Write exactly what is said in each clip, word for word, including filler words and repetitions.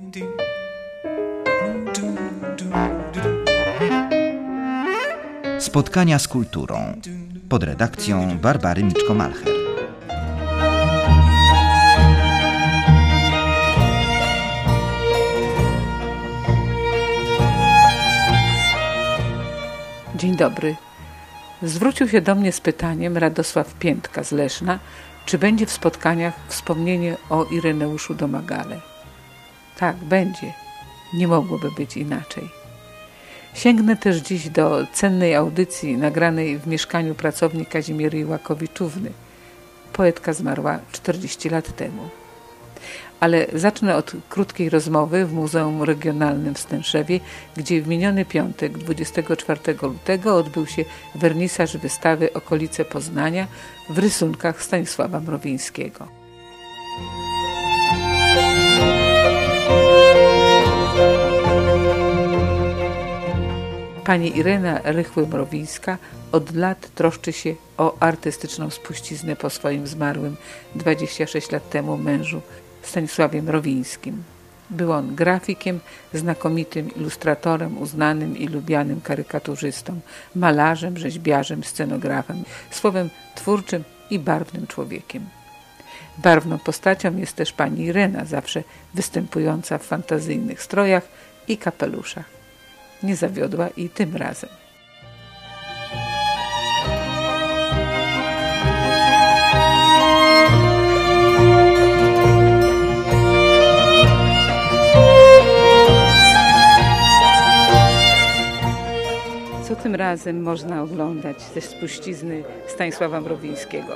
Spotkania z kulturą pod redakcją Barbary Miczko-Malcher. Dzień dobry. Zwrócił się do mnie z pytaniem Radosław Piętka z Leszna, czy będzie w spotkaniach wspomnienie o Ireneuszu Domagale. Tak, będzie. Nie mogłoby być inaczej. Sięgnę też dziś do cennej audycji nagranej w mieszkaniu pracowni Kazimiery Iłakowiczówny. Poetka zmarła czterdzieści lat temu. Ale zacznę od krótkiej rozmowy w Muzeum Regionalnym w Stęszewie, gdzie w miniony piątek, dwudziestego czwartego lutego, odbył się wernisaż wystawy Okolice Poznania w rysunkach Stanisława Mrowińskiego. Pani Irena Rychły-Mrowińska od lat troszczy się o artystyczną spuściznę po swoim zmarłym dwadzieścia sześć lat temu mężu Stanisławie Mrowińskim. Był on grafikiem, znakomitym ilustratorem, uznanym i lubianym karykaturzystą, malarzem, rzeźbiarzem, scenografem, słowem twórczym i barwnym człowiekiem. Barwną postacią jest też pani Irena, zawsze występująca w fantazyjnych strojach i kapeluszach. Nie zawiodła i tym razem. Co tym razem można oglądać ze spuścizny Stanisława Mrowińskiego?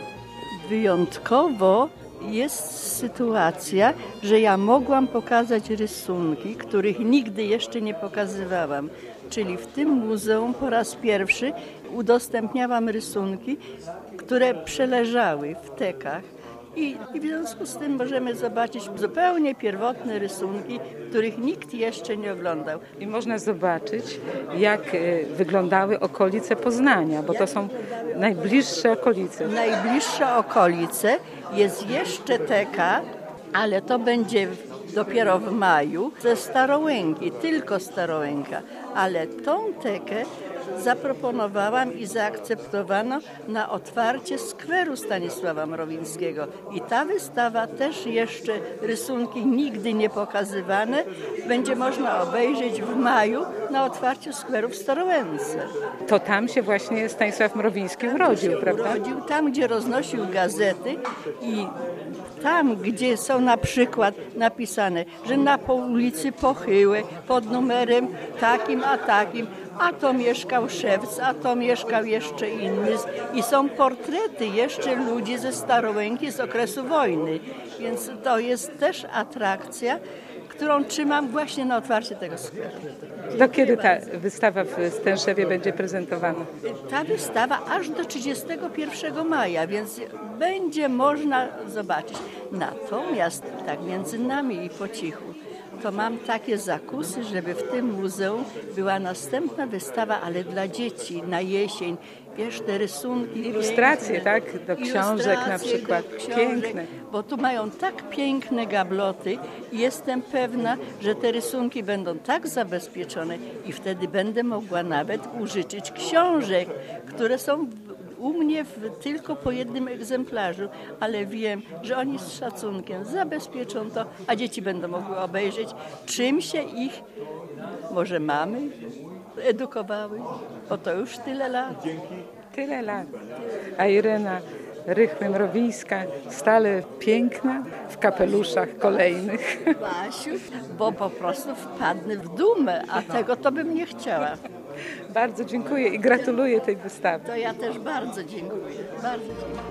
Wyjątkowo jest sytuacja, że ja mogłam pokazać rysunki, których nigdy jeszcze nie pokazywałam. Czyli w tym muzeum po raz pierwszy udostępniałam rysunki, które przeleżały w tekach. I, I w związku z tym możemy zobaczyć zupełnie pierwotne rysunki, których nikt jeszcze nie oglądał. I można zobaczyć, jak wyglądały okolice Poznania, bo to są najbliższe okolice. Najbliższe okolice jest jeszcze teka, ale to będzie dopiero w maju, ze Starołęki, tylko Starołęka. Ale tą tekę zaproponowałam i zaakceptowano na otwarcie skweru Stanisława Mrowińskiego. I ta wystawa też jeszcze rysunki nigdy nie pokazywane będzie można obejrzeć w maju na otwarciu skweru w Starołęce. To tam się właśnie Stanisław Mrowiński urodził, prawda? Urodził tam, gdzie roznosił gazety i tam, gdzie są na przykład napisane, że na po ulicy Pochyłej pod numerem takim a takim, a to mieszkał szewc, a to mieszkał jeszcze inny. I są portrety jeszcze ludzi ze Starołęki z okresu wojny. Więc to jest też atrakcja, którą trzymam właśnie na otwarcie tego sklepu. Do kiedy ta wystawa w Stęszewie będzie prezentowana? Ta wystawa aż do trzydziestego pierwszego maja, więc będzie można zobaczyć. Natomiast tak między nami i po cichu, to mam takie zakusy, żeby w tym muzeum była następna wystawa, ale dla dzieci na jesień. Wiesz, te rysunki. Ilustracje, tak? Do książek na przykład. Książek, piękne. Bo tu mają tak piękne gabloty i jestem pewna, że te rysunki będą tak zabezpieczone i wtedy będę mogła nawet użyczyć książek, które są u mnie w, tylko po jednym egzemplarzu, ale wiem, że oni z szacunkiem zabezpieczą to, a dzieci będą mogły obejrzeć, czym się ich, może mamy, edukowały, bo to już tyle lat. Tyle lat. A Irena Rychły-Mrowińska stale piękna w kapeluszach kolejnych. Basiu, bo po prostu wpadnę w dumę, a tego to bym nie chciała. Bardzo dziękuję i gratuluję tej wystawy. To ja też bardzo dziękuję. Bardzo dziękuję.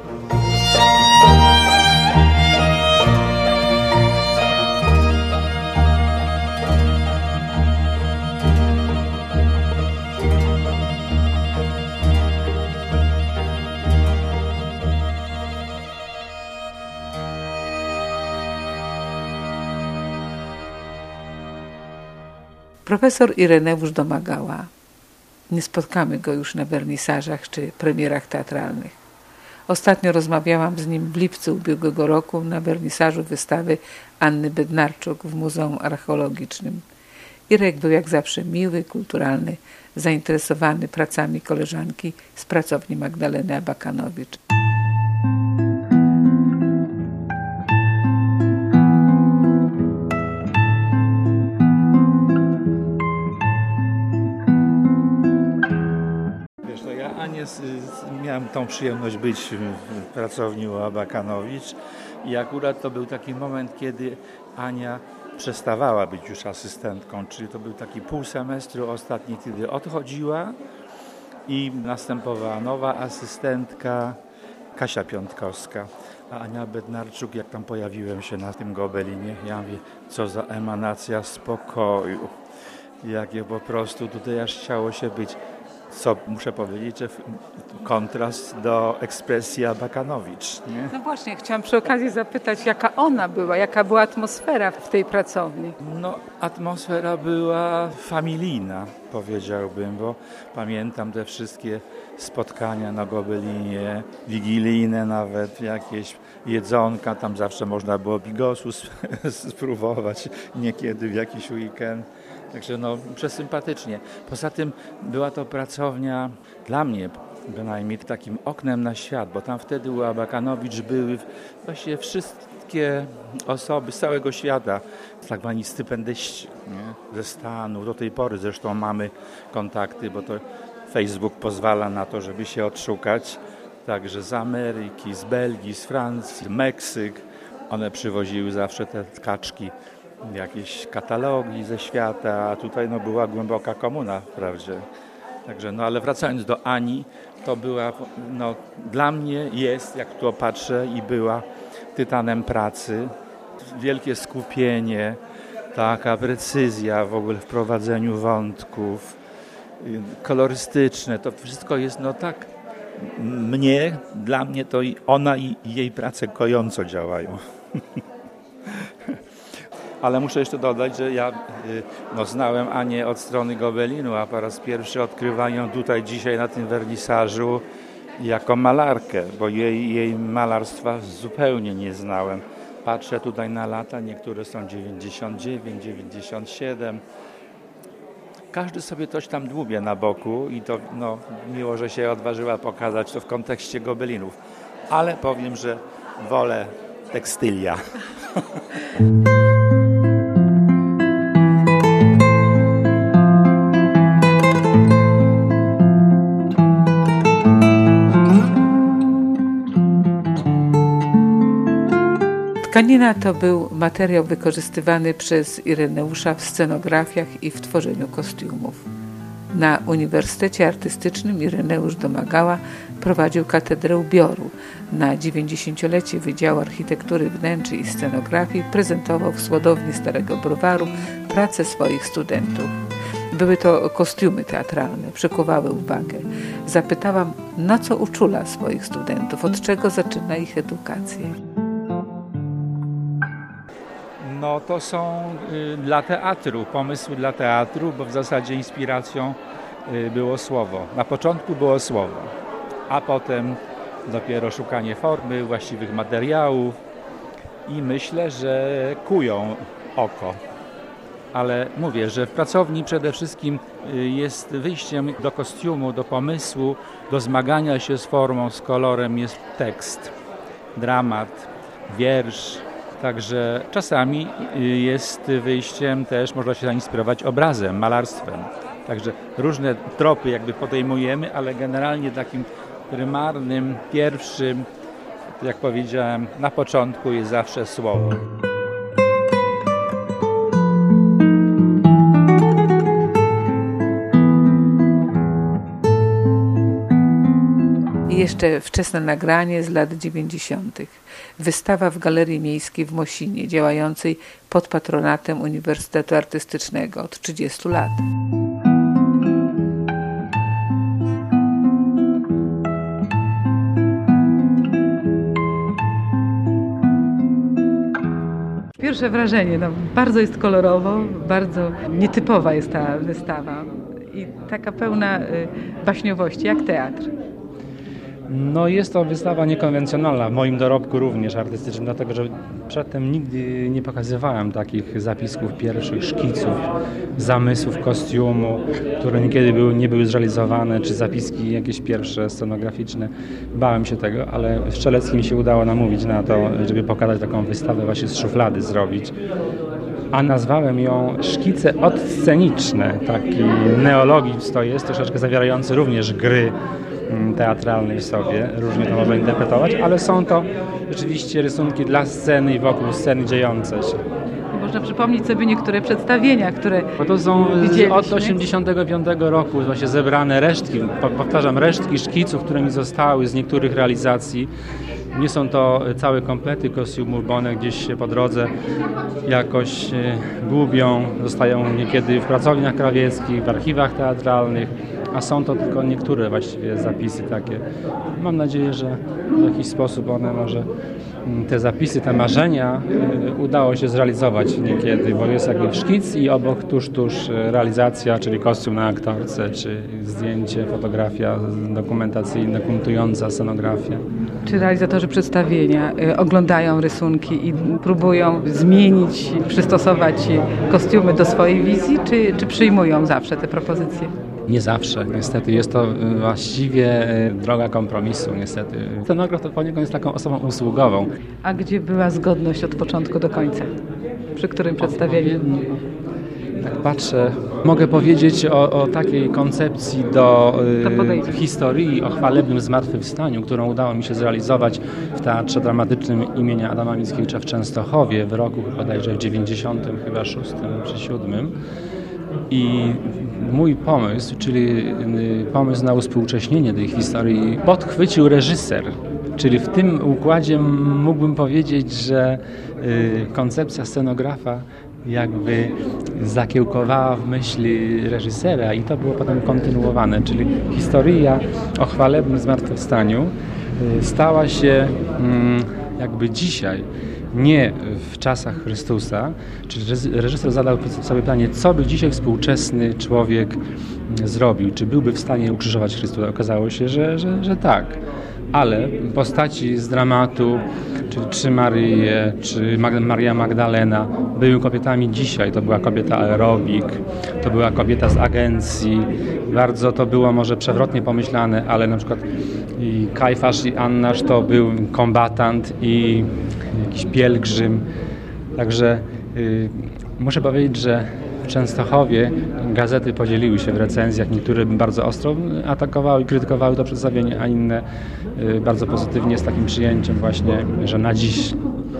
Profesor Ireneusz Domagała. Nie spotkamy go już na wernisażach czy premierach teatralnych. Ostatnio rozmawiałam z nim w lipcu ubiegłego roku na wernisażu wystawy Anny Bednarczuk w Muzeum Archeologicznym. Irek był jak zawsze miły, kulturalny, zainteresowany pracami koleżanki z pracowni Magdaleny Abakanowicz. Wiesz, no ja Anię z, z, miałem tą przyjemność być w pracowni u Abakanowicz i akurat to był taki moment, kiedy Ania przestawała być już asystentką, czyli to był taki pół semestru ostatni, kiedy odchodziła i następowała nowa asystentka Kasia Piątkowska. A Ania Bednarczuk, jak tam pojawiłem się na tym gobelinie, ja mówię, co za emanacja spokoju, jakie po prostu tutaj aż chciało się być. Co muszę powiedzieć, że kontrast do ekspresji Abakanowicz. Nie? No właśnie, chciałam przy okazji zapytać, jaka ona była, jaka była atmosfera w tej pracowni? No, atmosfera była familijna, powiedziałbym, bo pamiętam te wszystkie spotkania na gobelinie, wigilijne nawet, jakieś jedzonka, tam zawsze można było bigosu spróbować, niekiedy w jakiś weekend. Także no, przesympatycznie. Poza tym była to pracownia dla mnie bynajmniej takim oknem na świat, bo tam wtedy u Abakanowicz były właściwie wszystkie osoby z całego świata, tak zwani stypendyści, nie? Ze Stanów. Do tej pory zresztą mamy kontakty, bo to Facebook pozwala na to, żeby się odszukać. Także z Ameryki, z Belgii, z Francji, Meksyk. One przywoziły zawsze te kaczki, jakieś katalogi ze świata, a tutaj no, była głęboka komuna wprawdzie. Także, no ale wracając do Ani, to była, no dla mnie jest, jak tu patrzę, i była tytanem pracy. Wielkie skupienie, taka precyzja w ogóle w prowadzeniu wątków, kolorystyczne, to wszystko jest no tak, mnie, dla mnie to i ona i jej prace kojąco działają. Ale muszę jeszcze dodać, że ja no, znałem Anię od strony gobelinu, a po raz pierwszy odkrywam ją tutaj dzisiaj na tym wernisażu jako malarkę, bo jej, jej malarstwa zupełnie nie znałem. Patrzę tutaj na lata, niektóre są dziewięćdziesiąt dziewięć, dziewięćdziesiąt siedem. Każdy sobie coś tam dłubie na boku i to no, miło, że się odważyła pokazać to w kontekście gobelinów. Ale powiem, że wolę tekstylia. Tkanina to był materiał wykorzystywany przez Ireneusza w scenografiach i w tworzeniu kostiumów. Na Uniwersytecie Artystycznym Ireneusz Domagała prowadził katedrę ubioru. Na dziewięćdziesięciolecie Wydziału Architektury Wnętrz i Scenografii prezentował w Słodowni Starego Browaru pracę swoich studentów. Były to kostiumy teatralne, przykuwały uwagę. Zapytałam, na co uczula swoich studentów, od czego zaczyna ich edukację. No to są y, dla teatru, pomysły dla teatru, bo w zasadzie inspiracją y, było słowo. Na początku było słowo, a potem dopiero szukanie formy, właściwych materiałów i myślę, że kują oko. Ale mówię, że w pracowni przede wszystkim y, jest wyjściem do kostiumu, do pomysłu, do zmagania się z formą, z kolorem jest tekst, dramat, wiersz. Także czasami jest wyjściem też, można się zainspirować obrazem, malarstwem. Także różne tropy jakby podejmujemy, ale generalnie takim prymarnym, pierwszym, jak powiedziałem, na początku jest zawsze słowo. I jeszcze wczesne nagranie z lat dziewięćdziesiątych. Wystawa w Galerii Miejskiej w Mosinie, działającej pod patronatem Uniwersytetu Artystycznego od trzydziestu lat. Pierwsze wrażenie, no, bardzo jest kolorowo, bardzo nietypowa jest ta wystawa i taka pełna y, baśniowości, jak teatr. No jest to wystawa niekonwencjonalna, w moim dorobku również artystycznym, dlatego że przedtem nigdy nie pokazywałem takich zapisków pierwszych, szkiców, zamysłów kostiumu, które niekiedy były, nie były zrealizowane, czy zapiski jakieś pierwsze scenograficzne. Bałem się tego, ale Strzelecki mi się udało namówić na to, żeby pokazać taką wystawę, właśnie z szuflady zrobić. A nazwałem ją szkice odsceniczne, taki neologizm to jest, troszeczkę zawierający również gry teatralnej w sobie, różnie to można interpretować, ale są to rzeczywiście rysunki dla sceny i wokół sceny dziejące się. Można przypomnieć sobie niektóre przedstawienia, które Bo to są widzieliśmy. Od osiemdziesiątego piątego roku właśnie zebrane resztki, powtarzam, resztki szkiców, które mi zostały z niektórych realizacji. Nie są to całe komplety kostiumów, bo one gdzieś się po drodze jakoś gubią, zostają niekiedy w pracowniach krawieckich, w archiwach teatralnych, a są to tylko niektóre właściwie zapisy takie. Mam nadzieję, że w jakiś sposób one może, te zapisy, te marzenia udało się zrealizować niekiedy, bo jest jakby szkic i obok tuż, tuż realizacja, czyli kostium na aktorce, czy zdjęcie, fotografia dokumentacyjna, dokumentująca scenografia. Czy realizatorzy przedstawienia y, oglądają rysunki i próbują zmienić, przystosować kostiumy do swojej wizji, czy, czy przyjmują zawsze te propozycje? Nie zawsze, niestety. Jest to właściwie droga kompromisu, niestety. Scenograf to poniekąd jest taką osobą usługową. A gdzie była zgodność od początku do końca? Przy którym przedstawieniu? Tak patrzę, mogę powiedzieć o, o takiej koncepcji do y, historii o chwalebnym zmartwychwstaniu, którą udało mi się zrealizować w Teatrze Dramatycznym imienia Adama Mickiewicza w Częstochowie w roku bodajże w dziewięćdziesiątym chyba szóstym czy siódmym. I mój pomysł, czyli pomysł na uspółcześnienie tej historii, podchwycił reżyser. Czyli w tym układzie mógłbym powiedzieć, że koncepcja scenografa jakby zakiełkowała w myśli reżysera i to było potem kontynuowane. Czyli historia o chwalebnym zmartwychwstaniu stała się jakby dzisiaj, nie w czasach Chrystusa, czyli reżyser zadał sobie pytanie, co by dzisiaj współczesny człowiek zrobił, czy byłby w stanie ukrzyżować Chrystusa. Okazało się, że, że, że tak, ale postaci z dramatu, czyli Trzy Maryje, czy Maria Magdalena, były kobietami dzisiaj. To była kobieta aerobik, to była kobieta z agencji, bardzo to było może przewrotnie pomyślane, ale na przykład i Kajfasz i Annasz to był kombatant i jakiś pielgrzym. Także y, muszę powiedzieć, że w Częstochowie gazety podzieliły się w recenzjach. Niektóre bardzo ostro atakowały i krytykowały to przedstawienie, a inne y, bardzo pozytywnie z takim przyjęciem właśnie, że na dziś.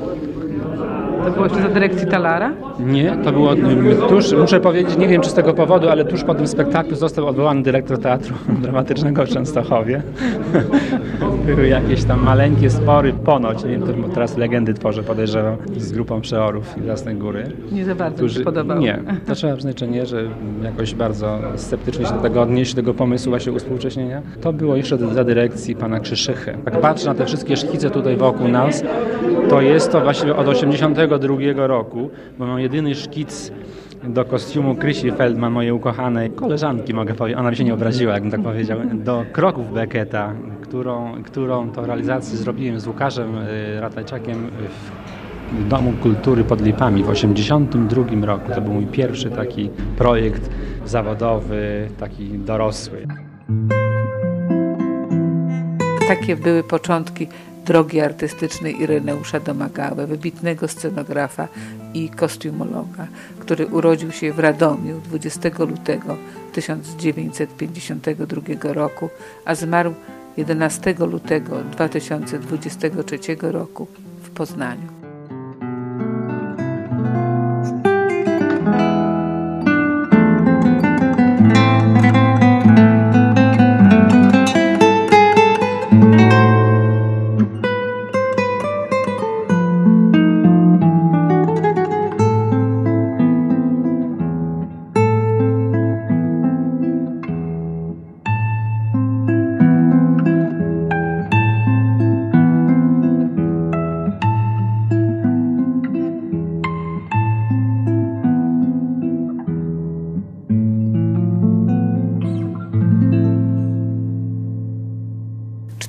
To było jeszcze za dyrekcji Talara? Nie, to było tuż, muszę powiedzieć, nie wiem czy z tego powodu, ale tuż po tym spektaklu został odwołany dyrektor Teatru Dramatycznego w Częstochowie. Były jakieś tam maleńkie spory, ponoć, nie wiem, to teraz legendy tworzę, podejrzewam, z grupą przeorów z Jasnej Góry. Nie za bardzo którzy, mi się podobało. Nie, to trzeba przyznać, że nie, że jakoś bardzo sceptycznie się do tego odnieść, do tego pomysłu właśnie uspółcześnienia. To było jeszcze za dyrekcji pana Krzyszychy. Jak patrzę na te wszystkie szkice tutaj wokół nas, to jest to właściwie od osiemdziesiątego drugiego roku, bo mam jedyny szkic do kostiumu Krysi Feldman, mojej ukochanej koleżanki, mogę powiedzieć, ona by się nie obraziła, jakbym tak powiedział, do kroków Becketa, którą, którą to realizację zrobiłem z Łukaszem Ratajczakiem w Domu Kultury pod Lipami w osiemdziesiątym drugim roku. To był mój pierwszy taki projekt zawodowy, taki dorosły. Takie były początki drogi artystycznej Ireneusza Domagały, wybitnego scenografa i kostiumologa, który urodził się w Radomiu dwudziestego lutego tysiąc dziewięćset pięćdziesiątego drugiego roku, a zmarł jedenastego lutego dwa tysiące dwudziestego trzeciego roku w Poznaniu.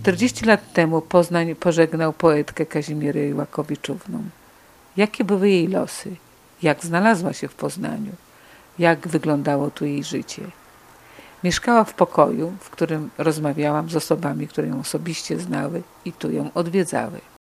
czterdzieści lat temu Poznań pożegnał poetkę Kazimierę Iłakowiczówną. Jakie były jej losy? Jak znalazła się w Poznaniu? Jak wyglądało tu jej życie? Mieszkała w pokoju, w którym rozmawiałam z osobami, które ją osobiście znały i tu ją odwiedzały.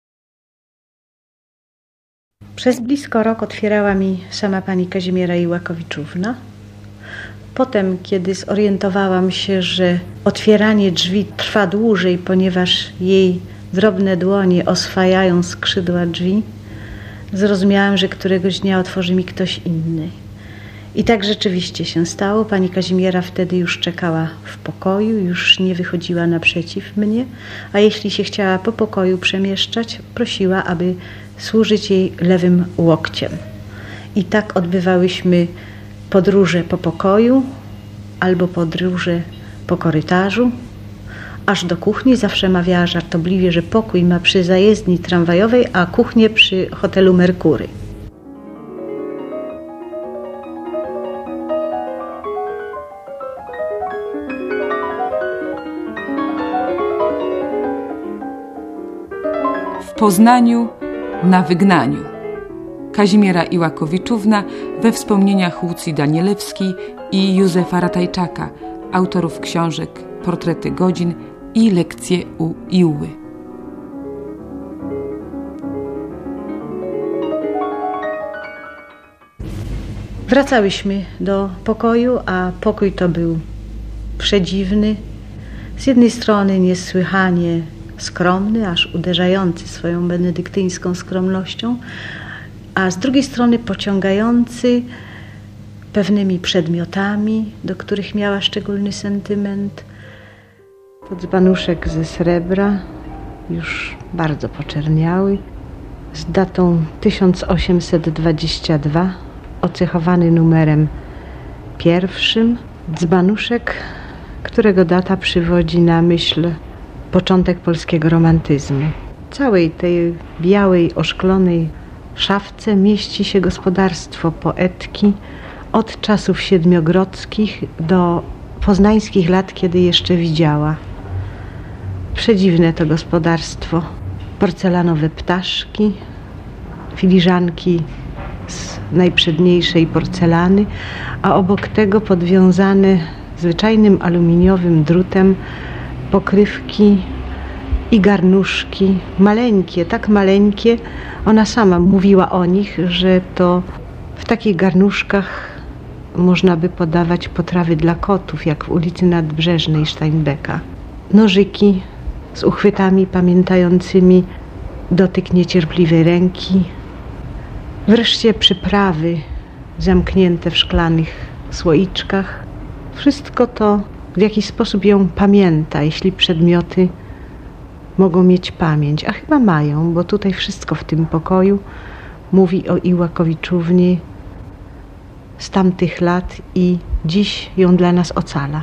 Przez blisko rok otwierała mi sama pani Kazimiera Iłakowiczówna. Potem, kiedy zorientowałam się, że otwieranie drzwi trwa dłużej, ponieważ jej drobne dłonie oswajają skrzydła drzwi, zrozumiałam, że któregoś dnia otworzy mi ktoś inny. I tak rzeczywiście się stało. Pani Kazimiera wtedy już czekała w pokoju, już nie wychodziła naprzeciw mnie, a jeśli się chciała po pokoju przemieszczać, prosiła, aby służyć jej lewym łokciem. I tak odbywałyśmy podróże po pokoju albo podróże po korytarzu, aż do kuchni. Zawsze mawiała żartobliwie, że pokój ma przy zajezdni tramwajowej, a kuchnię przy hotelu Merkury. W Poznaniu na wygnaniu. Kazimiera Iłakowiczówna we wspomnieniach Łucji Danielewskiej i Józefa Ratajczaka, autorów książek Portrety godzin i Lekcje u Iły. Wracałyśmy do pokoju, a pokój to był przedziwny. Z jednej strony niesłychanie skromny, aż uderzający swoją benedyktyńską skromnością, a z drugiej strony pociągający pewnymi przedmiotami, do których miała szczególny sentyment. Podzbanuszek ze srebra, już bardzo poczerniały, z datą tysiąc osiemset dwadzieścia dwa, ocechowany numerem pierwszym. Dzbanuszek, którego data przywodzi na myśl początek polskiego romantyzmu. W całej tej białej, oszklonej szafce mieści się gospodarstwo poetki od czasów siedmiogrodzkich do poznańskich lat, kiedy jeszcze widziała. Przedziwne to gospodarstwo. Porcelanowe ptaszki, filiżanki z najprzedniejszej porcelany, a obok tego podwiązane zwyczajnym aluminiowym drutem pokrywki i garnuszki, maleńkie, tak maleńkie. Ona sama mówiła o nich, że to w takich garnuszkach można by podawać potrawy dla kotów, jak w ulicy Nadbrzeżnej Steinbecka. Nożyki z uchwytami pamiętającymi dotyk niecierpliwej ręki. Wreszcie przyprawy zamknięte w szklanych słoiczkach. Wszystko to w jakiś sposób ją pamięta, jeśli przedmioty mogą mieć pamięć. A chyba mają, bo tutaj wszystko w tym pokoju mówi o Iłakowiczównie z tamtych lat i dziś ją dla nas ocala.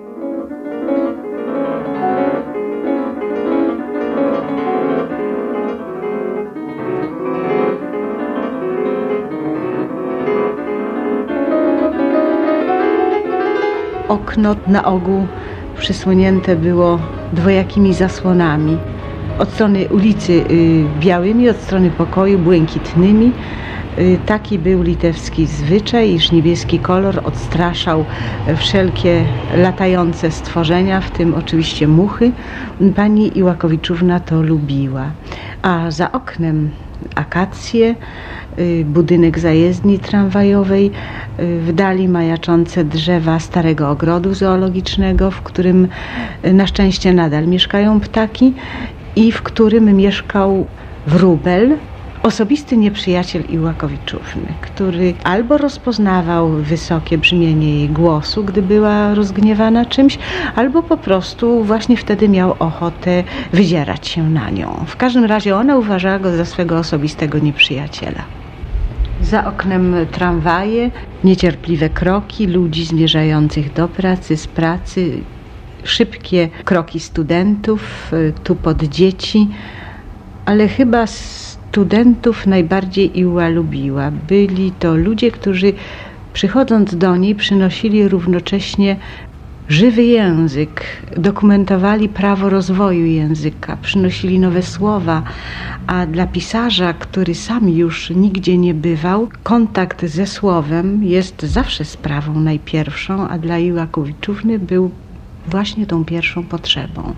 Okno na ogół przysłonięte było dwojakimi zasłonami. Od strony ulicy y, białymi, od strony pokoju błękitnymi. Y, taki był litewski zwyczaj, iż niebieski kolor odstraszał wszelkie latające stworzenia, w tym oczywiście muchy. Pani Iłakowiczówna to lubiła. A za oknem akacje, budynek zajezdni tramwajowej, w dali majaczące drzewa starego ogrodu zoologicznego, w którym na szczęście nadal mieszkają ptaki i w którym mieszkał wróbel, osobisty nieprzyjaciel Iłakowiczówny, który albo rozpoznawał wysokie brzmienie jej głosu, gdy była rozgniewana czymś, albo po prostu właśnie wtedy miał ochotę wydzierać się na nią. W każdym razie ona uważała go za swego osobistego nieprzyjaciela. Za oknem tramwaje, niecierpliwe kroki ludzi zmierzających do pracy, z pracy, szybkie kroki studentów, tupot dzieci, ale chyba studentów najbardziej Iła lubiła. Byli to ludzie, którzy przychodząc do niej przynosili równocześnie żywy język, dokumentowali prawo rozwoju języka, przynosili nowe słowa, a dla pisarza, który sam już nigdzie nie bywał, kontakt ze słowem jest zawsze sprawą najpierwszą, a dla Iłakowiczówny był właśnie tą pierwszą potrzebą.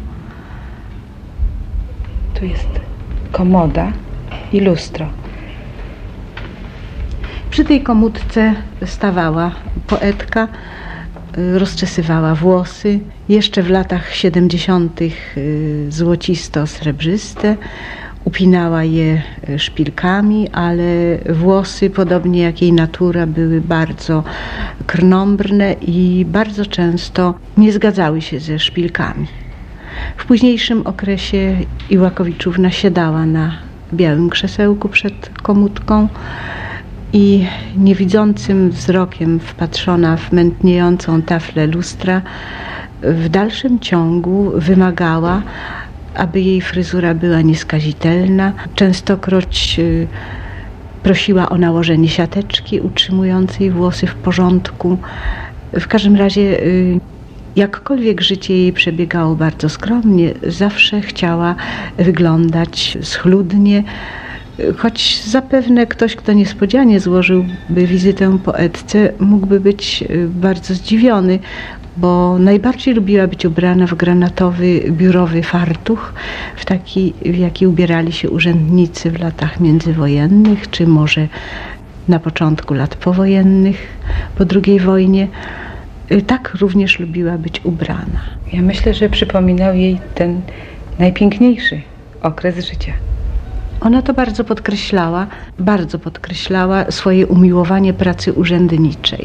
Tu jest komoda i lustro. Przy tej komódce stawała poetka, rozczesywała włosy, jeszcze w latach siedemdziesiątych złocisto-srebrzyste, upinała je szpilkami, ale włosy, podobnie jak jej natura, były bardzo krnąbrne i bardzo często nie zgadzały się ze szpilkami. W późniejszym okresie Iłakowiczówna siadała na białym krzesełku przed komódką i niewidzącym wzrokiem wpatrzona w mętniejącą taflę lustra w dalszym ciągu wymagała, aby jej fryzura była nieskazitelna. Częstokroć prosiła o nałożenie siateczki utrzymującej włosy w porządku. W każdym razie, jakkolwiek życie jej przebiegało bardzo skromnie, zawsze chciała wyglądać schludnie, choć zapewne ktoś, kto niespodzianie złożyłby wizytę poetce, mógłby być bardzo zdziwiony, bo najbardziej lubiła być ubrana w granatowy, biurowy fartuch, w taki, w jaki ubierali się urzędnicy w latach międzywojennych, czy może na początku lat powojennych, po drugiej wojnie. Tak również lubiła być ubrana. Ja myślę, że przypominał jej ten najpiękniejszy okres życia. Ona to bardzo podkreślała, bardzo podkreślała swoje umiłowanie pracy urzędniczej.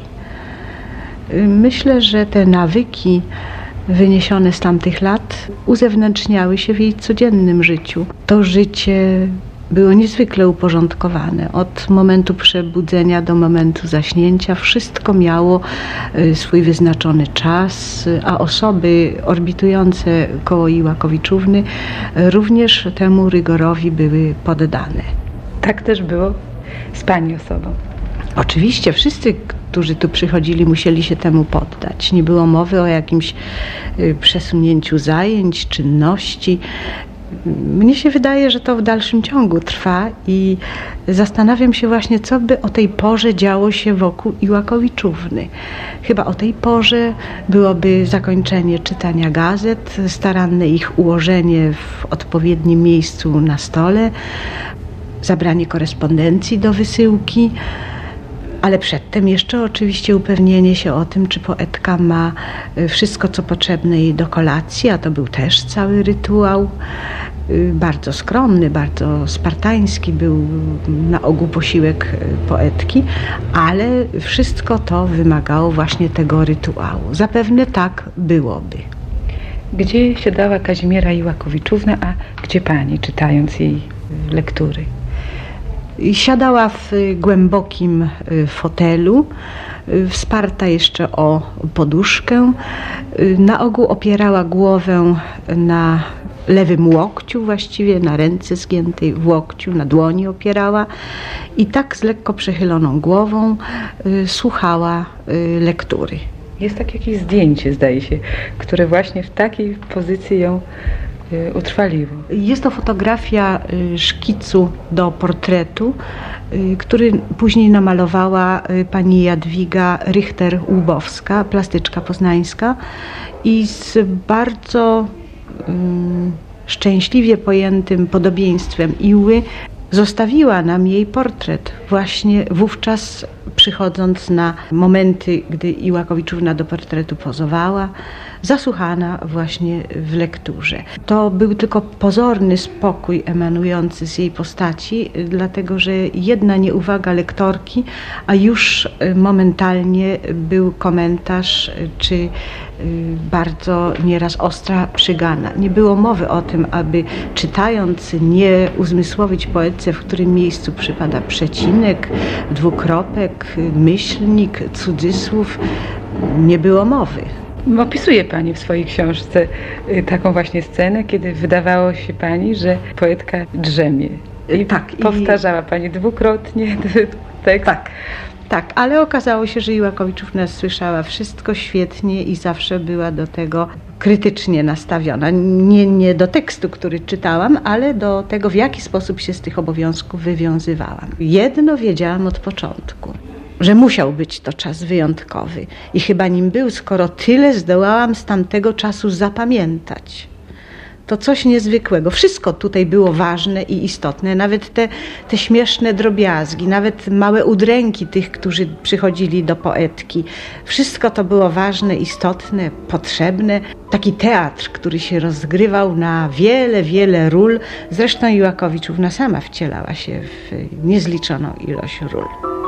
Myślę, że te nawyki wyniesione z tamtych lat uzewnętrzniały się w jej codziennym życiu. To życie było niezwykle uporządkowane. Od momentu przebudzenia do momentu zaśnięcia wszystko miało swój wyznaczony czas, a osoby orbitujące koło Iłakowiczówny również temu rygorowi były poddane. Tak też było z pani osobą. Oczywiście wszyscy, którzy tu przychodzili, musieli się temu poddać. Nie było mowy o jakimś przesunięciu zajęć, czynności. Mnie się wydaje, że to w dalszym ciągu trwa i zastanawiam się właśnie, co by o tej porze działo się wokół Iłakowiczówny. Chyba o tej porze byłoby zakończenie czytania gazet, staranne ich ułożenie w odpowiednim miejscu na stole, zabranie korespondencji do wysyłki, ale przedtem jeszcze oczywiście upewnienie się o tym, czy poetka ma wszystko, co potrzebne jej do kolacji, a to był też cały rytuał. Bardzo skromny, bardzo spartański był na ogół posiłek poetki, ale wszystko to wymagało właśnie tego rytuału. Zapewne tak byłoby. Gdzie siadała Kazimiera Iłakowiczówna, a gdzie pani, czytając jej lektury? Siadała w głębokim fotelu, wsparta jeszcze o poduszkę. Na ogół opierała głowę na lewym łokciu, właściwie na ręce zgiętej w łokciu, na dłoni opierała i tak z lekko przechyloną głową słuchała lektury. Jest tak jakieś zdjęcie, zdaje się, które właśnie w takiej pozycji ją utrwaliło. Jest to fotografia szkicu do portretu, który później namalowała pani Jadwiga Richter-Łubowska, plastyczka poznańska, i z bardzo um, szczęśliwie pojętym podobieństwem Iły zostawiła nam jej portret właśnie wówczas, przychodząc na momenty, gdy Iłakowiczówna do portretu pozowała, zasłuchana właśnie w lekturze. To był tylko pozorny spokój emanujący z jej postaci, dlatego że jedna nieuwaga lektorki, a już momentalnie był komentarz czy bardzo nieraz ostra przygana. Nie było mowy o tym, aby czytając nie uzmysłowić poetce, w którym miejscu przypada przecinek, dwukropek, myślnik, cudzysłów. Nie było mowy. Opisuje pani w swojej książce taką właśnie scenę, kiedy wydawało się pani, że poetka drzemie. I tak, powtarzała i... pani dwukrotnie tekst. Tak. Tak, ale okazało się, że Iłakowiczówna słyszała wszystko świetnie i zawsze była do tego krytycznie nastawiona. Nie, nie do tekstu, który czytałam, ale do tego, w jaki sposób się z tych obowiązków wywiązywałam. Jedno wiedziałam od początku, że musiał być to czas wyjątkowy i chyba nim był, skoro tyle zdołałam z tamtego czasu zapamiętać. To coś niezwykłego. Wszystko tutaj było ważne i istotne, nawet te, te śmieszne drobiazgi, nawet małe udręki tych, którzy przychodzili do poetki. Wszystko to było ważne, istotne, potrzebne. Taki teatr, który się rozgrywał na wiele, wiele ról. Zresztą Iłakowiczówna sama wcielała się w niezliczoną ilość ról.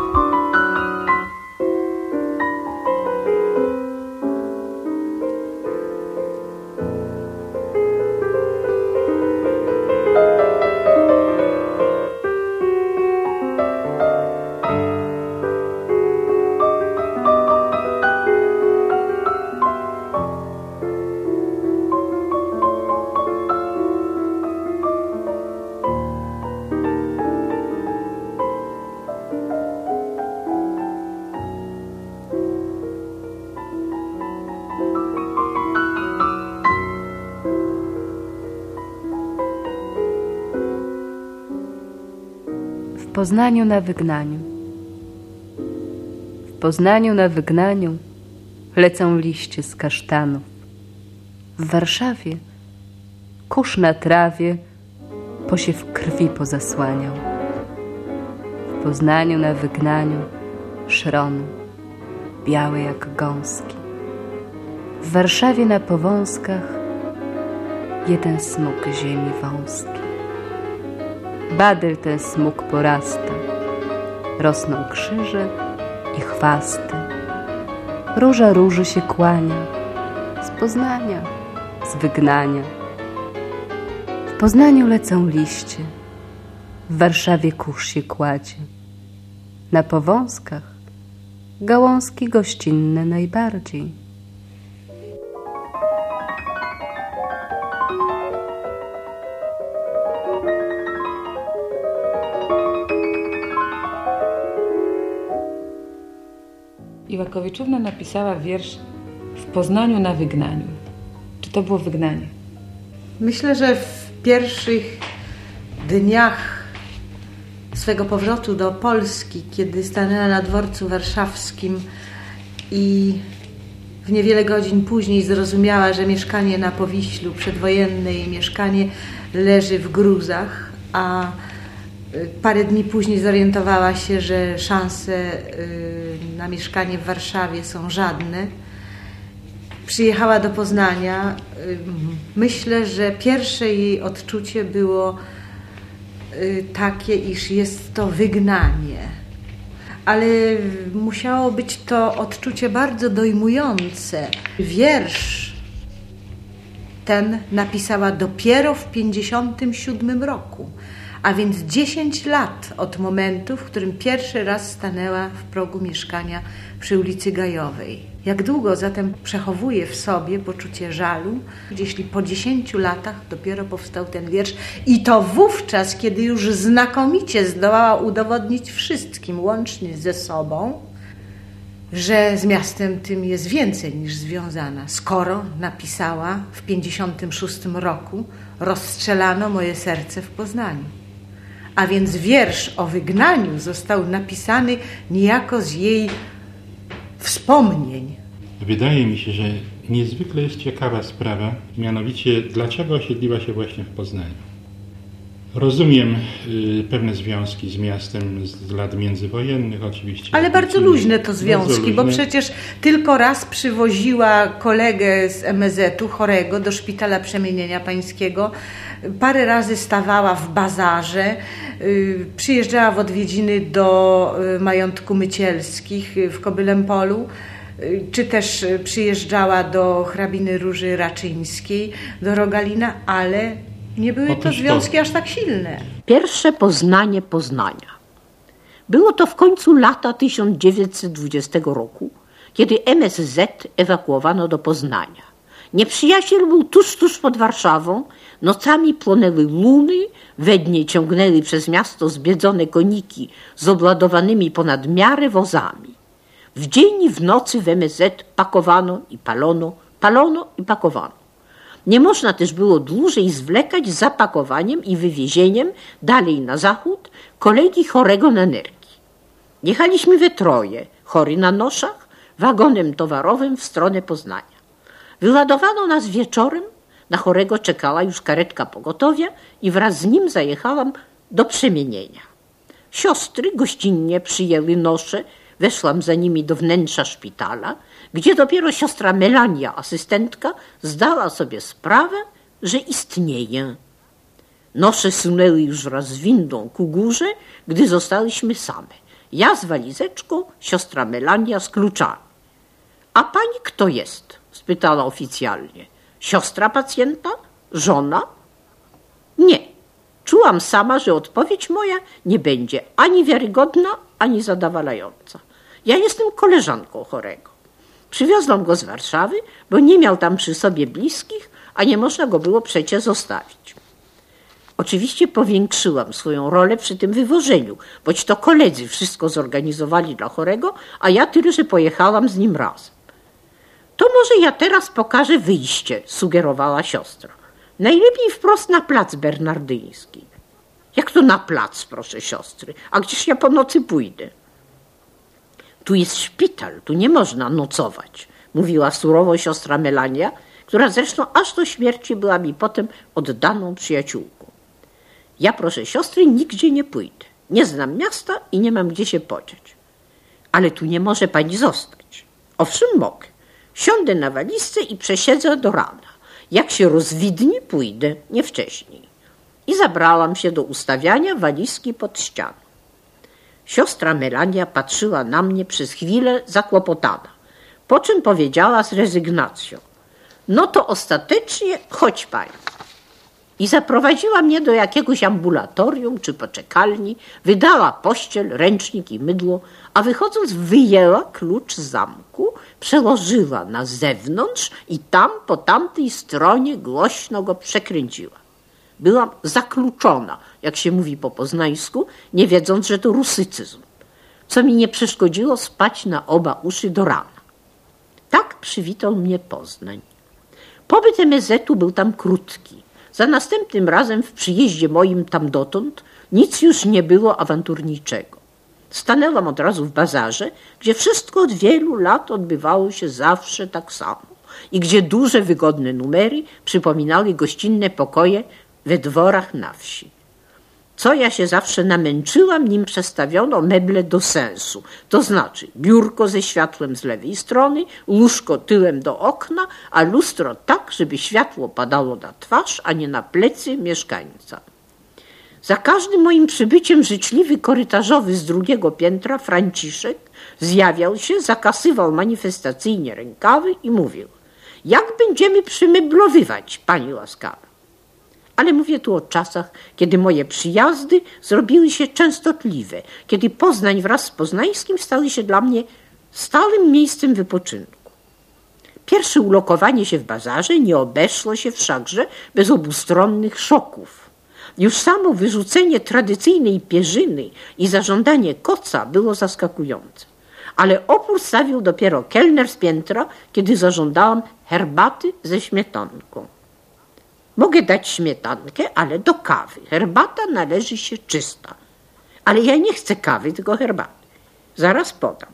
W Poznaniu na wygnaniu. W Poznaniu na wygnaniu lecą liście z kasztanów. W Warszawie kurz na trawie posiew krwi pozasłaniał. W Poznaniu na wygnaniu szron białe jak gąski. W Warszawie na powązkach jeden smok ziemi wąski. Badyl ten smok porasta, rosną krzyże i chwasty. Róża róży się kłania, z Poznania, z wygnania. W Poznaniu lecą liście, w Warszawie kurz się kładzie. Na powązkach gałązki gościnne najbardziej. Iłakowiczówna napisała wiersz W Poznaniu na wygnaniu. Czy to było wygnanie? Myślę, że w pierwszych dniach swego powrotu do Polski, kiedy stanęła na dworcu warszawskim i w niewiele godzin później zrozumiała, że mieszkanie na Powiślu przedwojenne jej mieszkanie leży w gruzach, a parę dni później zorientowała się, że szanse na mieszkanie w Warszawie są żadne. Przyjechała do Poznania. Myślę, że pierwsze jej odczucie było takie, iż jest to wygnanie. Ale musiało być to odczucie bardzo dojmujące. Wiersz ten napisała dopiero w pięćdziesiątym siódmym roku. A więc dziesięć lat od momentu, w którym pierwszy raz stanęła w progu mieszkania przy ulicy Gajowej. Jak długo zatem przechowuje w sobie poczucie żalu, jeśli po dziesięciu latach dopiero powstał ten wiersz i to wówczas, kiedy już znakomicie zdołała udowodnić wszystkim, łącznie ze sobą, że z miastem tym jest więcej niż związana. Skoro napisała w pięćdziesiątym szóstym roku rozstrzelano moje serce w Poznaniu. A więc wiersz o wygnaniu został napisany niejako z jej wspomnień. Wydaje mi się, że niezwykle jest ciekawa sprawa, mianowicie dlaczego osiedliła się właśnie w Poznaniu. Rozumiem y, pewne związki z miastem z lat międzywojennych oczywiście. Ale bardzo luźne to związki, luźne. Bo przecież tylko raz przywoziła kolegę z em ez etu chorego do szpitala przemienienia pańskiego. Parę razy stawała w bazarze, y, przyjeżdżała w odwiedziny do y, majątku Mycielskich w Kobylem Polu, y, czy też przyjeżdżała do hrabiny Róży Raczyńskiej, do Rogalina, ale nie były to związki to... aż tak silne. Pierwsze poznanie Poznania. Było to w końcu lata tysiąc dziewięćset dwudziestego roku, kiedy em es zet ewakuowano do Poznania. Nieprzyjaciel był tuż, tuż pod Warszawą. Nocami płonęły luny, we dnie ciągnęły przez miasto zbiedzone koniki z obładowanymi ponad miarę wozami. W dzień i w nocy w M S Z pakowano i palono, palono i pakowano. Nie można też było dłużej zwlekać z zapakowaniem i wywiezieniem dalej na zachód kolegi chorego na nerki. Jechaliśmy we troje, chory na noszach, wagonem towarowym w stronę Poznania. Wyładowano nas wieczorem, na chorego czekała już karetka pogotowia i wraz z nim zajechałam do przemienienia. Siostry gościnnie przyjęły nosze, weszłam za nimi do wnętrza szpitala, gdzie dopiero siostra Melania, asystentka, zdała sobie sprawę, że istnieje. Nosze sunęły już wraz z windą ku górze, gdy zostałyśmy same. Ja z walizeczką, siostra Melania z kluczami. A pani kto jest? Spytała oficjalnie. Siostra pacjenta? Żona? Nie. Czułam sama, że odpowiedź moja nie będzie ani wiarygodna, ani zadowalająca. Ja jestem koleżanką chorego. Przywiozłam go z Warszawy, bo nie miał tam przy sobie bliskich, a nie można go było przecie zostawić. Oczywiście powiększyłam swoją rolę przy tym wywożeniu, boć to koledzy wszystko zorganizowali dla chorego, a ja tyle, że pojechałam z nim razem. To może ja teraz pokażę wyjście, sugerowała siostra. Najlepiej wprost na plac Bernardyński. Jak to na plac, proszę siostry? A gdzież ja po nocy pójdę? Tu jest szpital, tu nie można nocować, mówiła surowo siostra Melania, która zresztą aż do śmierci była mi potem oddaną przyjaciółką. Ja, proszę siostry, nigdzie nie pójdę. Nie znam miasta i nie mam gdzie się podziać. Ale tu nie może pani zostać. Owszem, mogę. Siądę na walizce i przesiedzę do rana. Jak się rozwidni, pójdę, nie wcześniej. I zabrałam się do ustawiania walizki pod ścianą. Siostra Melania patrzyła na mnie przez chwilę zakłopotana, po czym powiedziała z rezygnacją: no to ostatecznie chodź pani. I zaprowadziła mnie do jakiegoś ambulatorium czy poczekalni, wydała pościel, ręcznik i mydło, a wychodząc wyjęła klucz z zamku, przełożyła na zewnątrz i tam po tamtej stronie głośno go przekręciła. Byłam zakluczona, jak się mówi po poznańsku, nie wiedząc, że to rusycyzm, co mi nie przeszkodziło spać na oba uszy do rana. Tak przywitał mnie Poznań. Pobyt M S Z-u był tam krótki. Za następnym razem w przyjeździe moim tam dotąd nic już nie było awanturniczego. Stanęłam od razu w bazarze, gdzie wszystko od wielu lat odbywało się zawsze tak samo i gdzie duże, wygodne numery przypominały gościnne pokoje we dworach na wsi. Co ja się zawsze namęczyłam, nim przestawiono meble do sensu, to znaczy biurko ze światłem z lewej strony, łóżko tyłem do okna, a lustro tak, żeby światło padało na twarz, a nie na plecy mieszkańca. Za każdym moim przybyciem życzliwy korytarzowy z drugiego piętra, Franciszek, zjawiał się, zakasywał manifestacyjnie rękawy i mówił: jak będziemy przymeblowywać, pani łaskawa? Ale mówię tu o czasach, kiedy moje przyjazdy zrobiły się częstotliwe, kiedy Poznań wraz z Poznańskim stały się dla mnie stałym miejscem wypoczynku. Pierwsze ulokowanie się w bazarze nie obeszło się wszakże bez obustronnych szoków. Już samo wyrzucenie tradycyjnej pierzyny i zażądanie koca było zaskakujące. Ale opór stawił dopiero kelner z piętra, kiedy zażądałam herbaty ze śmietanką. Mogę dać śmietankę, ale do kawy. Herbata należy się czysta. Ale ja nie chcę kawy, tylko herbaty. Zaraz podam.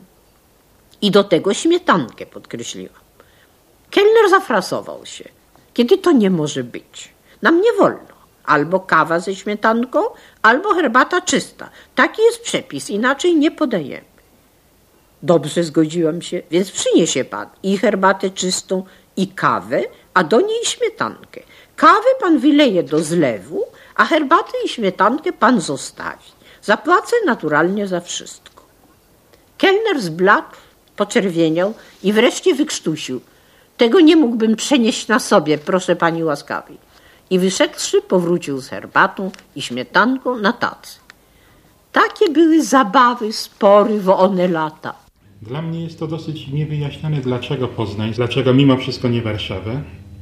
I do tego śmietankę, podkreśliłam. Kelner zafrasował się. Kiedy to nie może być? Nam nie wolno. Albo kawa ze śmietanką, albo herbata czysta. Taki jest przepis, inaczej nie podajemy. Dobrze, zgodziłam się, więc przyniesie pan i herbatę czystą, i kawę, a do niej śmietankę. Kawę pan wyleje do zlewu, a herbatę i śmietankę pan zostawi. Zapłacę naturalnie za wszystko. Kelner zbladł, poczerwieniał i wreszcie wykrztusił: tego nie mógłbym przenieść na sobie, proszę pani łaskawej. I wyszedłszy, powrócił z herbatą i śmietanką na tacy. Takie były zabawy, spory w one lata. Dla mnie jest to dosyć niewyjaśnione, dlaczego Poznań, dlaczego mimo wszystko nie Warszawa.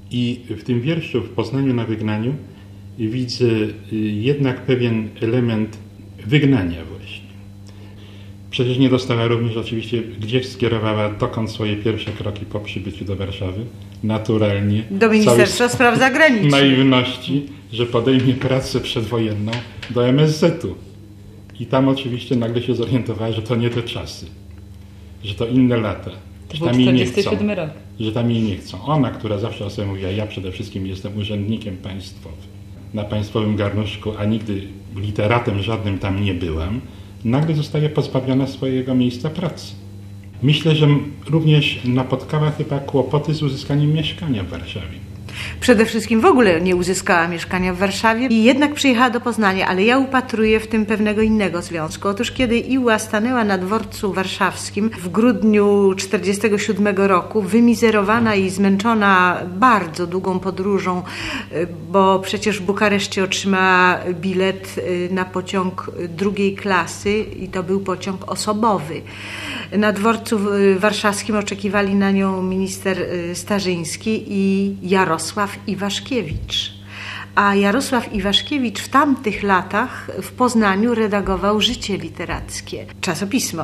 I w tym wierszu W Poznaniu na wygnaniu widzę jednak pewien element wygnania właśnie. Przecież nie dostała również oczywiście, gdzie skierowała, dokąd swoje pierwsze kroki po przybyciu do Warszawy. Naturalnie. Do Ministerstwa Spraw Zagranicznych. Naiwności, że podejmie pracę przedwojenną do M S Z u. I tam oczywiście nagle się zorientowała, że to nie te czasy. Że to inne lata. To że był tam jej nie chcą. czterdziesty siódmy rok. Że tam jej nie chcą. Ona, która zawsze o sobie mówiła, ja przede wszystkim jestem urzędnikiem państwowym na państwowym garnuszku, a nigdy literatem żadnym tam nie byłam, nagle zostaje pozbawiona swojego miejsca pracy. Myślę, że również napotkała chyba kłopoty z uzyskaniem mieszkania w Warszawie. Przede wszystkim w ogóle nie uzyskała mieszkania w Warszawie i jednak przyjechała do Poznania, ale ja upatruję w tym pewnego innego związku. Otóż kiedy Iła stanęła na dworcu warszawskim w grudniu czterdziestego siódmego roku, wymizerowana i zmęczona bardzo długą podróżą, bo przecież w Bukareszcie otrzymała bilet na pociąg drugiej klasy i to był pociąg osobowy. Na dworcu warszawskim oczekiwali na nią minister Starzyński i Jarosław Iwaszkiewicz. A Jarosław Iwaszkiewicz w tamtych latach w Poznaniu redagował Życie literackie, czasopismo.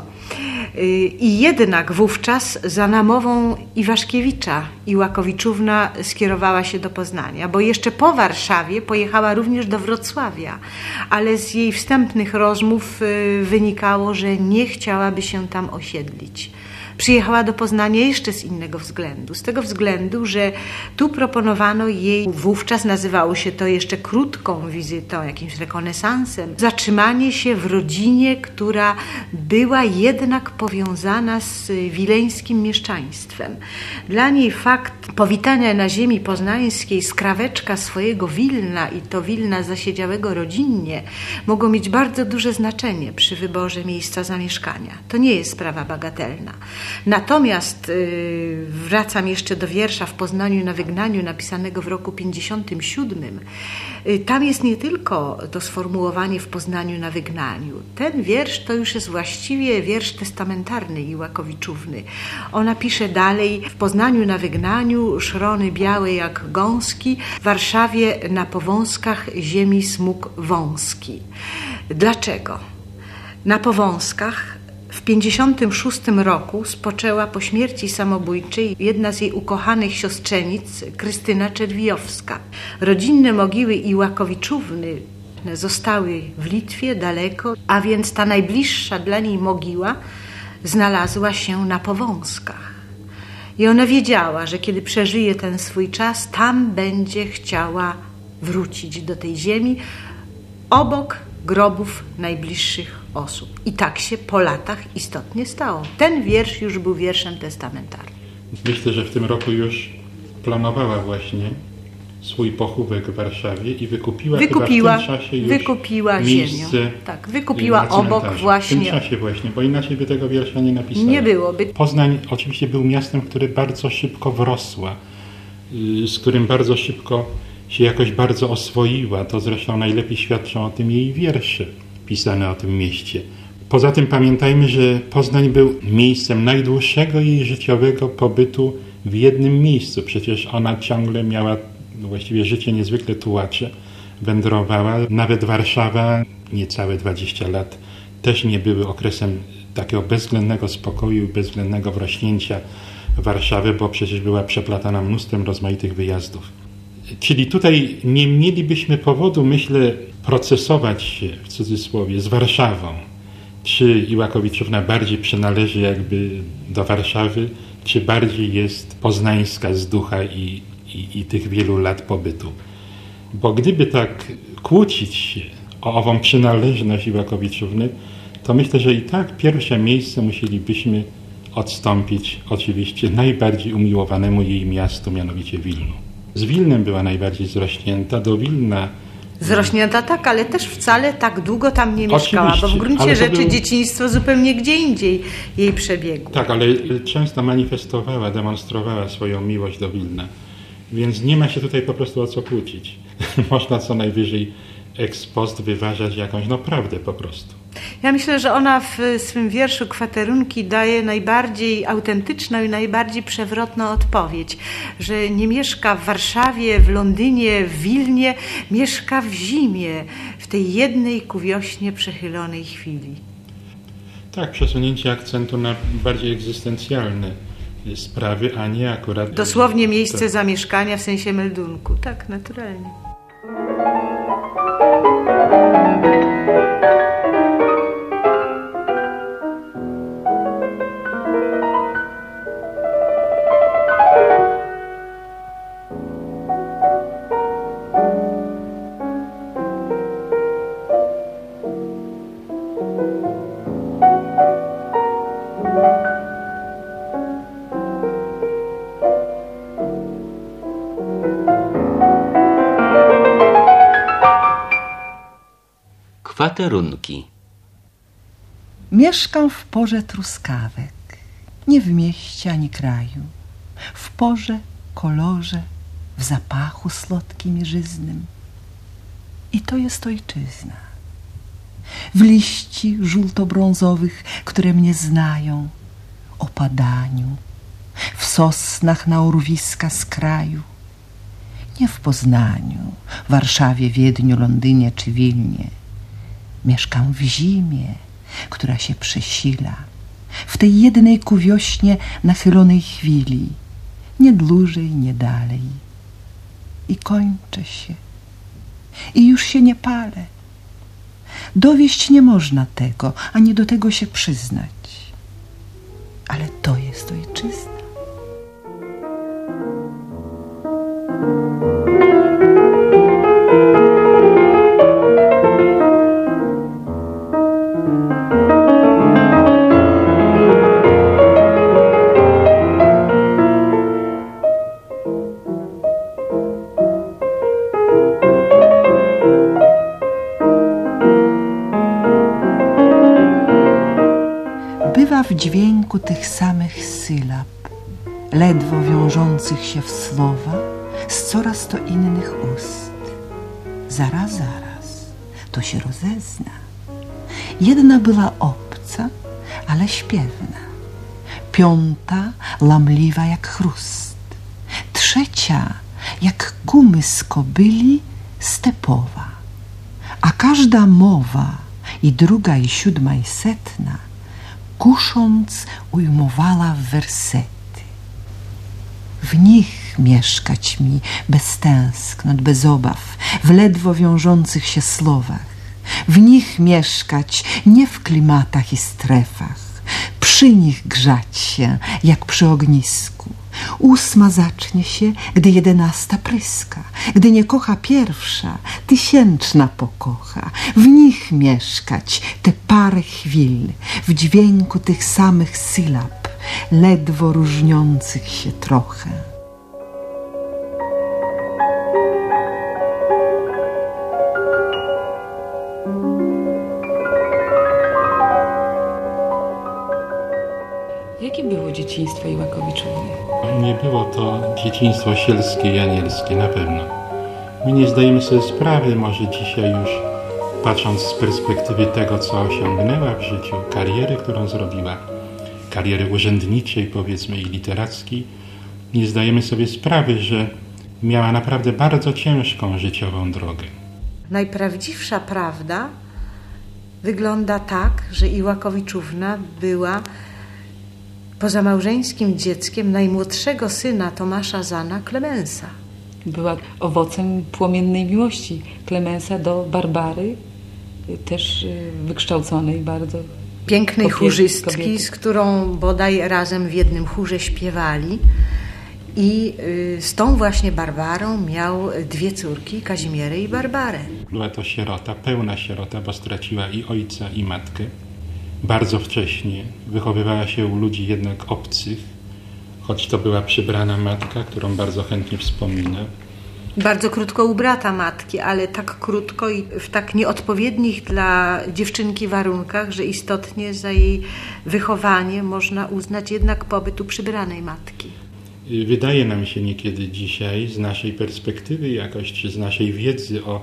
I jednak wówczas za namową Iwaszkiewicza Iłakowiczówna skierowała się do Poznania, bo jeszcze po Warszawie pojechała również do Wrocławia, ale z jej wstępnych rozmów wynikało, że nie chciałaby się tam osiedlić. Przyjechała do Poznania jeszcze z innego względu. Z tego względu, że tu proponowano jej, wówczas nazywało się to jeszcze krótką wizytą, jakimś rekonesansem, zatrzymanie się w rodzinie, która była jednak powiązana z wileńskim mieszczaństwem. Dla niej fakt powitania na ziemi poznańskiej skraweczka swojego Wilna i to Wilna zasiedziałego rodzinnie mogło mieć bardzo duże znaczenie przy wyborze miejsca zamieszkania. To nie jest sprawa bagatelna. Natomiast yy, wracam jeszcze do wiersza W Poznaniu na wygnaniu napisanego w roku pięćdziesiątym siódmym. Yy, tam jest nie tylko to sformułowanie W Poznaniu na wygnaniu. Ten wiersz to już jest właściwie wiersz testamentarny Iłakowiczówny. Ona pisze dalej: W Poznaniu na wygnaniu szrony białe jak gąski, w Warszawie na powązkach ziemi smuk wąski. Dlaczego? Na powązkach w pięćdziesiątym szóstym roku spoczęła po śmierci samobójczej jedna z jej ukochanych siostrzenic, Krystyna Czerwijowska. Rodzinne mogiły Iłakowiczówny zostały w Litwie daleko, a więc ta najbliższa dla niej mogiła znalazła się na Powązkach. I ona wiedziała, że kiedy przeżyje ten swój czas, tam będzie chciała wrócić do tej ziemi obok grobów najbliższych osób. I tak się po latach istotnie stało. Ten wiersz już był wierszem testamentarnym. Myślę, że w tym roku już planowała właśnie swój pochówek w Warszawie i wykupiła, wykupiła chyba w tym czasie już wykupiła miejsce ziemię. Tak, wykupiła obok właśnie. W tym czasie właśnie, bo inaczej by tego wiersza nie napisała. Nie byłoby. Poznań oczywiście był miastem, które bardzo szybko wrosła, z którym bardzo szybko się jakoś bardzo oswoiła. To zresztą najlepiej świadczą o tym jej wiersze pisane o tym mieście. Poza tym pamiętajmy, że Poznań był miejscem najdłuższego jej życiowego pobytu w jednym miejscu. Przecież ona ciągle miała właściwie życie niezwykle tułacze, wędrowała. Nawet Warszawa, niecałe dwadzieścia lat, też nie były okresem takiego bezwzględnego spokoju, bezwzględnego wrośnięcia Warszawy, bo przecież była przeplatana mnóstwem rozmaitych wyjazdów. Czyli tutaj nie mielibyśmy powodu, myślę, procesować się, w cudzysłowie, z Warszawą. Czy Iłakowiczówna bardziej przynależy jakby do Warszawy, czy bardziej jest poznańska z ducha i, i, i tych wielu lat pobytu. Bo gdyby tak kłócić się o ową przynależność Iłakowiczówny, to myślę, że i tak pierwsze miejsce musielibyśmy odstąpić oczywiście najbardziej umiłowanemu jej miastu, mianowicie Wilnu. Z Wilnem była najbardziej zrośnięta, do Wilna... Zrośnięta tak, ale też wcale tak długo tam nie mieszkała, Oczywiście, bo w gruncie rzeczy był... dzieciństwo zupełnie gdzie indziej jej przebiegło. Tak, ale często manifestowała, demonstrowała swoją miłość do Wilna, więc nie ma się tutaj po prostu o co kłócić. Można co najwyżej ex post wyważać jakąś no prawdę po prostu. Ja myślę, że ona w swym wierszu Kwaterunki daje najbardziej autentyczną i najbardziej przewrotną odpowiedź, że nie mieszka w Warszawie, w Londynie, w Wilnie, mieszka w zimie, w tej jednej ku wiośnie przechylonej chwili. Tak, przesunięcie akcentu na bardziej egzystencjalne sprawy, a nie akurat... Dosłownie miejsce to... zamieszkania w sensie meldunku, tak, naturalnie. Kwaterunki. Mieszkam w porze truskawek, nie w mieście ani kraju, w porze, kolorze, w zapachu słodkim i żyznym. I to jest ojczyzna. W liści żółto-brązowych, które mnie znają, opadaniu, w sosnach na urwiska z kraju, nie w Poznaniu, Warszawie, Wiedniu, Londynie czy Wilnie. Mieszkam w zimie, która się przesila, w tej jednej ku wiośnie nachylonej chwili, nie dłużej, nie dalej. I kończę się. I już się nie palę. Dowieść nie można tego, ani do tego się przyznać. Ale to jest ojczyzna. Bywa w dźwięku tych samych sylab, ledwo wiążących się w słowa, z coraz to innych ust. Zaraz, zaraz, to się rozezna. Jedna była obca, ale śpiewna. Piąta lamliwa jak chrust. Trzecia jak kumys kobyli stepowa. A każda mowa, i druga, i siódma, i setna, kusząc ujmowała w wersety. W nich mieszkać mi bez tęsknot, bez obaw, w ledwo wiążących się słowach. W nich mieszkać, nie w klimatach i strefach, przy nich grzać się, jak przy ognisku. Ósma zacznie się, gdy jedenasta pryska. Gdy nie kocha pierwsza, tysięczna pokocha. W nich mieszkać te parę chwil, w dźwięku tych samych sylab, ledwo różniących się trochę. Jakie było dzieciństwo Iłakowiczówny? Nie było to dzieciństwo sielskie i anielskie, na pewno. My nie zdajemy sobie sprawy, może dzisiaj już, patrząc z perspektywy tego, co osiągnęła w życiu, kariery, którą zrobiła, kariery urzędniczej, powiedzmy, i literackiej, nie zdajemy sobie sprawy, że miała naprawdę bardzo ciężką życiową drogę. Najprawdziwsza prawda wygląda tak, że Iłakowiczówna była pozamałżeńskim dzieckiem najmłodszego syna Tomasza Zana, Klemensa. Była owocem płomiennej miłości Klemensa do Barbary, też wykształconej bardzo. Pięknej kobiety, chórzystki, kobiety. z którą bodaj razem w jednym chórze śpiewali. I z tą właśnie Barbarą miał dwie córki, Kazimierę i Barbarę. Była to sierota, pełna sierota, bo straciła i ojca, i matkę. Bardzo wcześnie wychowywała się u ludzi jednak obcych, choć to była przybrana matka, którą bardzo chętnie wspomina. Bardzo krótko u brata matki, ale tak krótko i w tak nieodpowiednich dla dziewczynki warunkach, że istotnie za jej wychowanie można uznać jednak pobyt u przybranej matki. Wydaje nam się niekiedy dzisiaj z naszej perspektywy jakoś, czy z naszej wiedzy o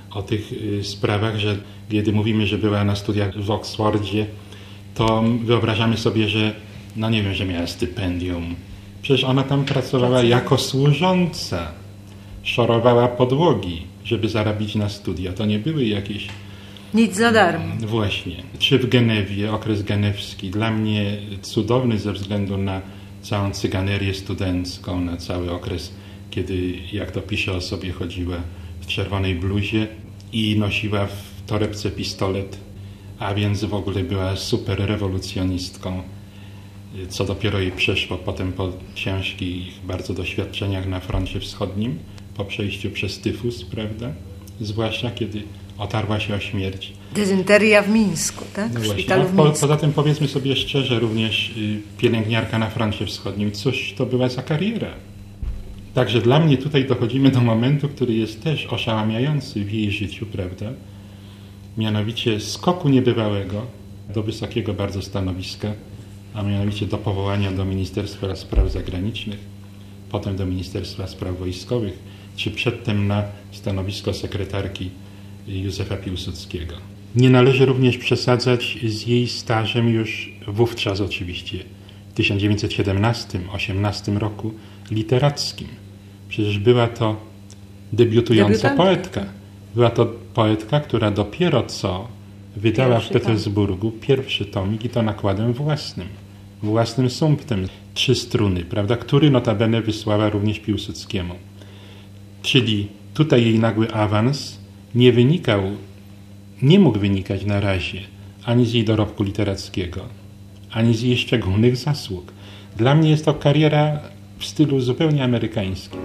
o tych sprawach, że kiedy mówimy, że była na studiach w Oksfordzie, to wyobrażamy sobie, że no nie wiem, że miała stypendium. Przecież ona tam pracowała jako służąca. Szorowała podłogi, żeby zarabić na studia. To nie były jakieś... Nic za darmo. Właśnie. Czy w Genewie, okres genewski, dla mnie cudowny ze względu na całą cyganerię studencką, na cały okres, kiedy, jak to pisze o sobie, chodziła w czerwonej bluzie i nosiła w torebce pistolet, a więc w ogóle była super rewolucjonistką, co dopiero jej przeszło potem po ciężkich bardzo doświadczeniach na froncie wschodnim, po przejściu przez tyfus, prawda? Zwłaszcza kiedy otarła się o śmierć. Dezynteria w Mińsku, tak? No w właśnie, szpitalu no, w po, Mińsku. poza tym powiedzmy sobie szczerze, również y, pielęgniarka na froncie wschodnim, cóż to była za kariera. Także dla mnie tutaj dochodzimy do momentu, który jest też oszałamiający w jej życiu, prawda? Mianowicie skoku niebywałego do wysokiego bardzo stanowiska, a mianowicie do powołania do Ministerstwa Spraw Zagranicznych, potem do Ministerstwa Spraw Wojskowych, czy przedtem na stanowisko sekretarki Józefa Piłsudskiego. Nie należy również przesadzać z jej stażem już wówczas oczywiście, w tysiąc dziewięćset siedemnastym osiemnastym roku literackim. Przecież była to debiutująca poetka. Była to poetka, która dopiero co wydała pierwszy w Petersburgu tom. pierwszy tomik i to nakładem własnym, własnym sumptem, trzy struny, prawda, który notabene wysłała również Piłsudskiemu. Czyli tutaj jej nagły awans nie wynikał, nie mógł wynikać na razie ani z jej dorobku literackiego, ani z jej szczególnych zasług. Dla mnie jest to kariera w stylu zupełnie amerykańskim.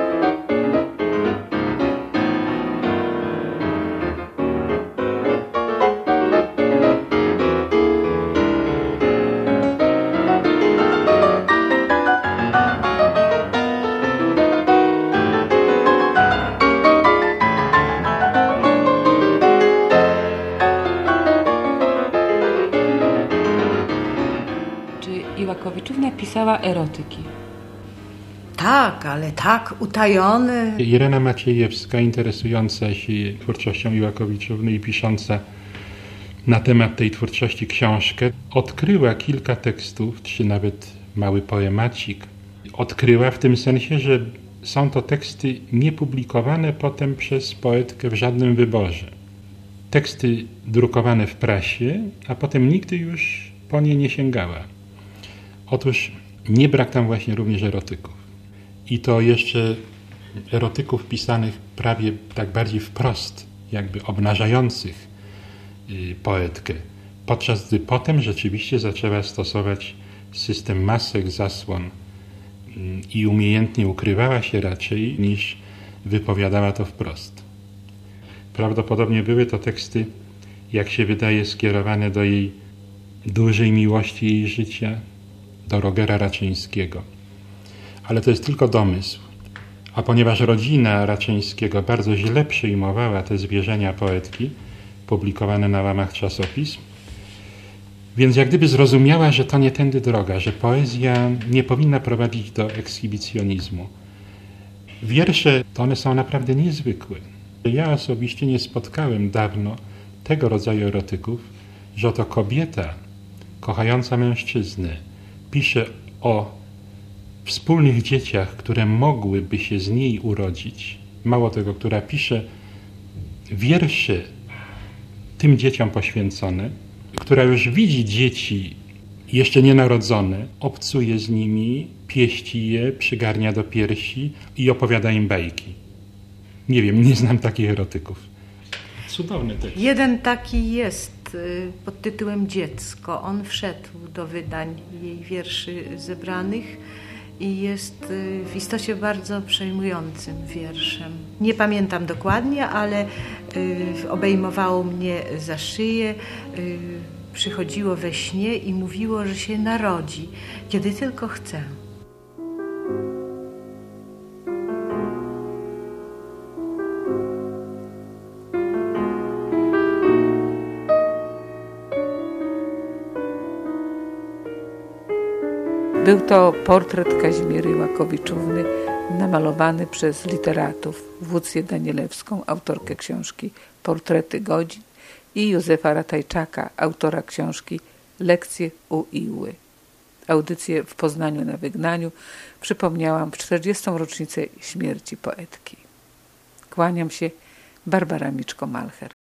Iłakowiczówna pisała erotyki. Tak, ale tak utajone. Irena Maciejewska, interesująca się twórczością Iłakowiczówny i pisząca na temat tej twórczości książkę, odkryła kilka tekstów, czy nawet mały poemacik. Odkryła w tym sensie, że są to teksty niepublikowane potem przez poetkę w żadnym wyborze. Teksty drukowane w prasie, a potem nigdy już po nie nie sięgała. Otóż nie brak tam właśnie również erotyków. I to jeszcze erotyków pisanych prawie tak bardziej wprost, jakby obnażających poetkę. Podczas gdy potem rzeczywiście zaczęła stosować system masek, zasłon i umiejętnie ukrywała się raczej, niż wypowiadała to wprost. Prawdopodobnie były to teksty, jak się wydaje, skierowane do jej dużej miłości jej życia, do Rogera Raczyńskiego. Ale to jest tylko domysł. A ponieważ rodzina Raczyńskiego bardzo źle przyjmowała te zwierzenia poetki, publikowane na łamach czasopism, więc jak gdyby zrozumiała, że to nie tędy droga, że poezja nie powinna prowadzić do ekshibicjonizmu. Wiersze, to one są naprawdę niezwykłe. Ja osobiście nie spotkałem dawno tego rodzaju erotyków, że oto kobieta kochająca mężczyznę pisze o wspólnych dzieciach, które mogłyby się z niej urodzić. Mało tego, która pisze wiersze tym dzieciom poświęcone, która już widzi dzieci jeszcze nienarodzone, obcuje z nimi, pieści je, przygarnia do piersi i opowiada im bajki. Nie wiem, nie znam takich erotyków. Cudowny tekst. Jeden taki jest pod tytułem Dziecko. On wszedł do wydań jej wierszy zebranych i jest w istocie bardzo przejmującym wierszem. Nie pamiętam dokładnie, ale obejmowało mnie za szyję, przychodziło we śnie i mówiło, że się narodzi, kiedy tylko chce. Był to portret Kazimiery Iłakowiczówny namalowany przez literatów Włócję Danielewską, autorkę książki Portrety godzin, i Józefa Ratajczaka, autora książki Lekcje u Iły. Audycję w Poznaniu na Wygnaniu przypomniałam w czterdziestą rocznicę śmierci poetki. Kłaniam się, Barbara Miczko-Malcher.